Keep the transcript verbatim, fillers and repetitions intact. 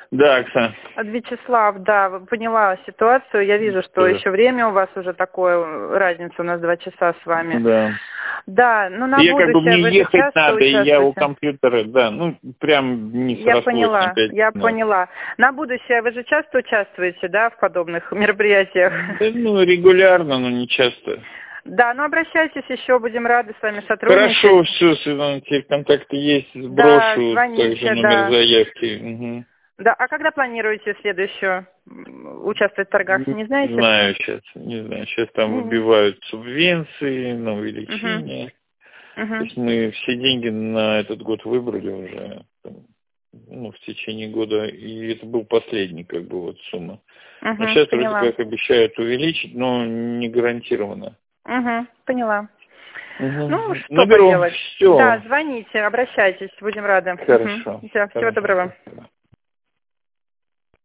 Да, Оксана. Вячеслав, да, поняла ситуацию. Я вижу, что Да. еще время у вас уже такое, разница у нас два часа с вами. Да. Да, ну на Я будущее как бы мне вы же ехать часто надо, и я у участвуете. компьютера, да, ну прям не Я срослось поняла, на пять я минут. поняла. На будущее вы же часто участвуете, да, в подобных мероприятиях? Да, ну регулярно, но не часто. Да, ну обращайтесь еще, будем рады с вами сотрудничать. Хорошо, все, Светлана, теперь контакты есть, Да, сброшу также звоните, номер да. заявки. Угу. Да, а когда планируете следующую м, участвовать в торгах, Не не знаете? знаю сейчас, не знаю. Сейчас там М, выбивают субвенции на мгм, увеличение. То мгм. есть мы все деньги на этот год выбрали уже, там, ну, в течение года, и это был последний, как бы, вот сумма. А Угу, сейчас вроде поняла. как обещают увеличить, но не гарантированно. Угу, поняла. Ну, Угу. что Наберу. поделать. Да, Все. звоните, обращайтесь, будем рады. Хорошо. Угу. Всего Хорошо. доброго. Спасибо.